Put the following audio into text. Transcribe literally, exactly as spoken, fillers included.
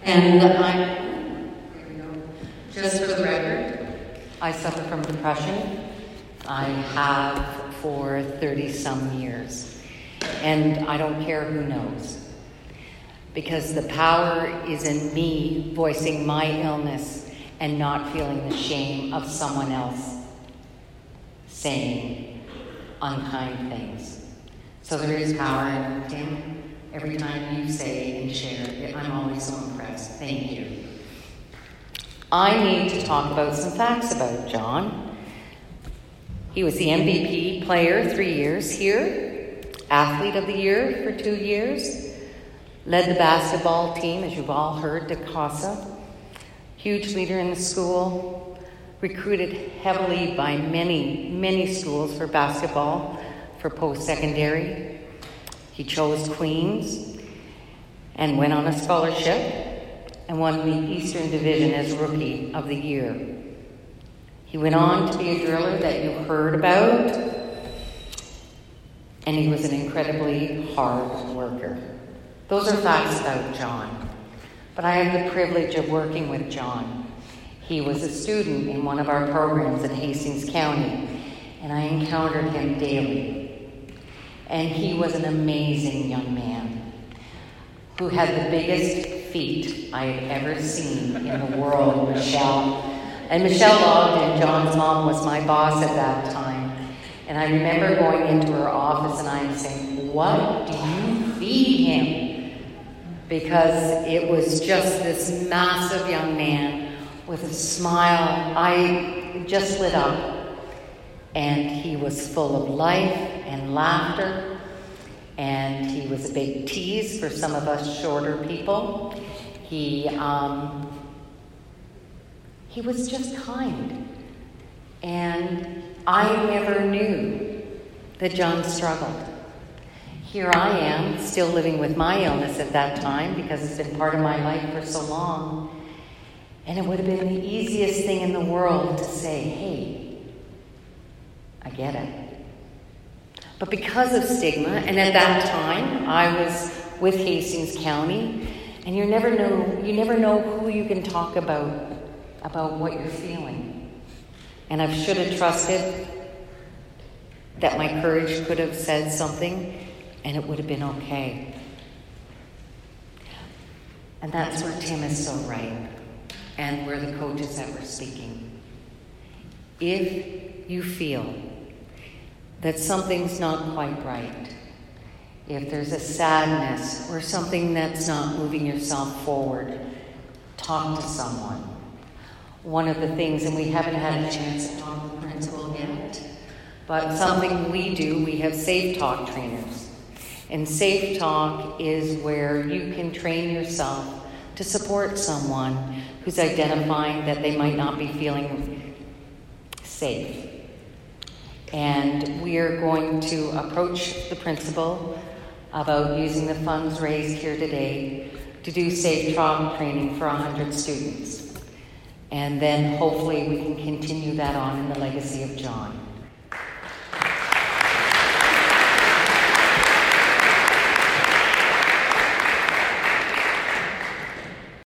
And I, just for the record, I suffer from depression. I have for thirty-some years. And I don't care who knows. Because the power is in me voicing my illness and not feeling the shame of someone else saying unkind things. So there is power in Tim. Every time you say and share it, I'm always so impressed. Thank you. I need to talk about some facts about John. He was the M V P player three years here, athlete of the year for two years, led the basketball team, as you've all heard, to CASA, huge leader in the school, recruited heavily by many, many schools for basketball, for post-secondary. He chose Queens and went on a scholarship and won the Eastern Division as Rookie of the Year. He went on to be a driller that you heard about, and he was an incredibly hard worker. Those are facts about John. But I have the privilege of working with John. He was a student in one of our programs in Hastings County, and I encountered him daily. And he was an amazing young man who had the biggest feet I had ever seen in the world, Michelle. And Michelle Ogden, John's mom, was my boss at that time. And I remember going into her office and I was saying, what do you feed him? Because it was just this massive young man with a smile. I just lit up. And he was full of life and laughter. And he was a big tease for some of us shorter people. He, um, he was just kind. And I never knew that John struggled. Here I am, still living with my illness at that time because it's been part of my life for so long. And it would have been the easiest thing in the world to say, hey, I get it. But because of stigma, and at that time I was with Hastings County, and you never know you never know who you can talk about about what you're feeling. And I should have trusted that my courage could have said something and it would have been okay. And that's where Tim is so right, and where the coaches that were speaking. If you feel that something's not quite right, if there's a sadness or something that's not moving yourself forward, talk to someone. One of the things, and we haven't had a chance to talk to the principal yet, but something we do, we have Safe Talk trainers. And Safe Talk is where you can train yourself to support someone who's identifying that they might not be feeling safe. And we are going to approach the principal about using the funds raised here today to do Safe Talk training for one hundred students. And then hopefully we can continue that on in the legacy of John.